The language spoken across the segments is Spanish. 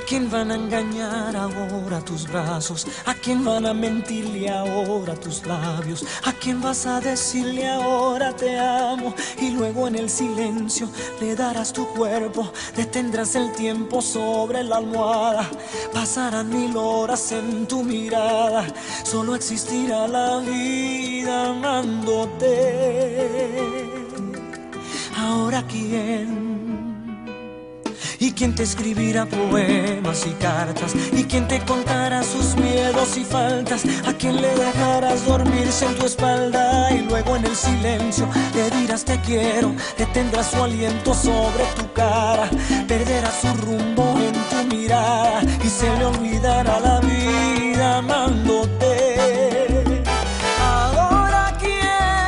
quién van a engañar ahora tus brazos? ¿A quién van a mentirle ahora tus labios? ¿A quién vas a decirle ahora te amo? Y luego en el silencio le darás tu cuerpo, detendrás el tiempo sobre la almohada. Pasarán 1000 horas en tu mirada, solo existirá la vida amándote. Ahora quién. ¿Y quién te escribirá poemas y cartas? ¿Y quién te contará sus miedos y faltas? ¿A quién le dejarás dormirse en tu espalda? Y luego en el silencio le dirás te quiero, detendrás su aliento sobre tu cara, perderás su rumbo en tu mirada y se le olvidará la vida amándote. Ahora quién,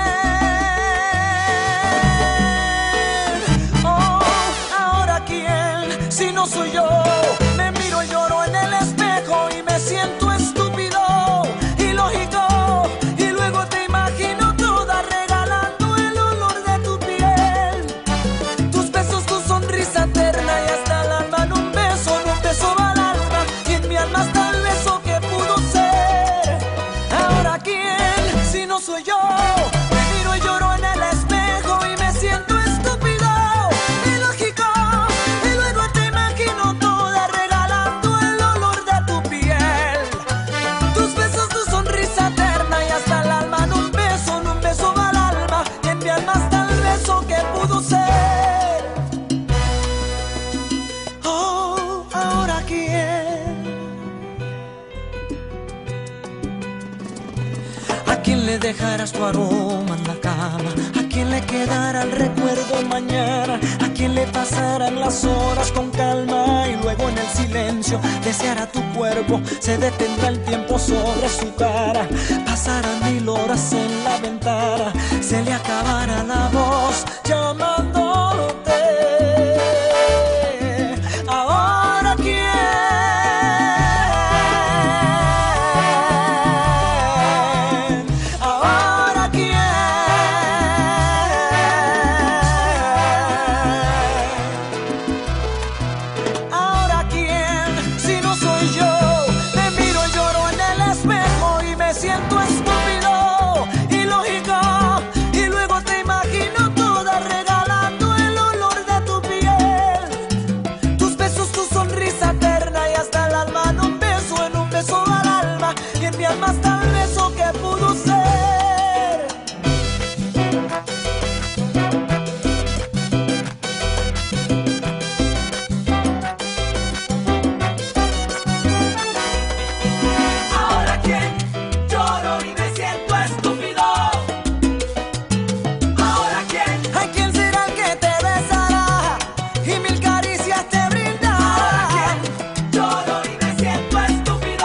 oh, ahora quién, si no soy yo. Me miro y lloro en el espejo y me siento estúpido, ilógico, y luego te imagino toda regalando el olor de tu piel, tus besos, tu sonrisa eterna y hasta el alma en un beso va al alma y en mi alma hasta el beso que pudo ser. Ahora quién, si no soy yo. Me miro y lloro en el espejo y me siento estúpido, ilógico, y luego te imagino toda regalando el olor de tu piel, tus besos, tu sonrisa eterna y hasta el alma en un beso va al alma y en mi alma hasta el beso que pudo ser. Oh, ahora quién. ¿A quién le dejarás tu aroma en la cama? ¿A quién le quedará el recuerdo mañana? ¿A quién le pasarán las horas con calma? Y luego en el silencio deseará tu cuerpo, se detendrá el tiempo sobre su cara. Pasarán 1000 horas en la ventana, se le acabará la voz llamándote. Ahora quién. Ahora quién. Ahora quién, si no soy yo. Me miro y lloro en el espejo y me siento estúpido, ilógico, y luego te imagino toda regalando el olor de tu piel, tus besos, tu sonrisa eterna y hasta el alma en un beso va al alma y en mi alma hasta el beso que pudo ser. Ahora quién, lloro y me siento estúpido. Ahora quién, ¿a quién será el que te besará y 1000 caricias te brindará? Ahora quién, lloro y me siento estúpido.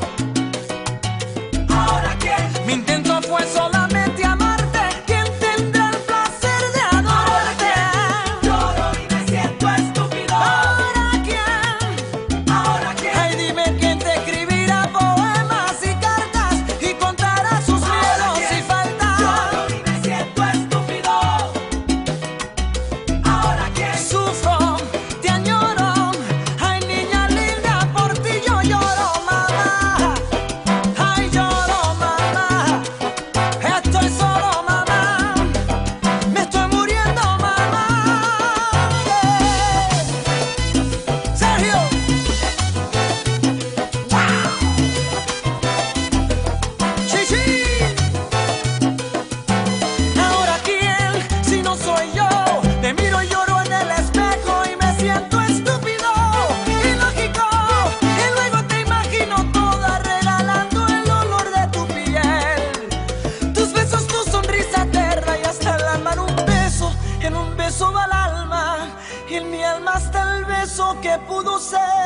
Ahora quién, mi intento fue solamente amarte. ¿Quién tendrá el placer de adorarte? Lloro y me siento estúpido. Ahora quién, ay dime quién te escribirá poemas y cartas y contará sus miedos y faltas. Lloro y me siento estúpido. Ahora quién, sufro, te añoro, ay niña linda, por ti yo lloro, mamá. Ay lloro, mamá, estoy solo, mamá, me estoy muriendo, mamá. Sergio, Chichi. Ahora quién, si no soy yo. Me miro y lloro en el espejo y me siento estúpido, ilógico, y luego te imagino toda regalando el olor de tu piel, tus besos, tu sonrisa eterna y hasta el alma en un beso va al alma y en mi alma hasta el beso que pudo ser.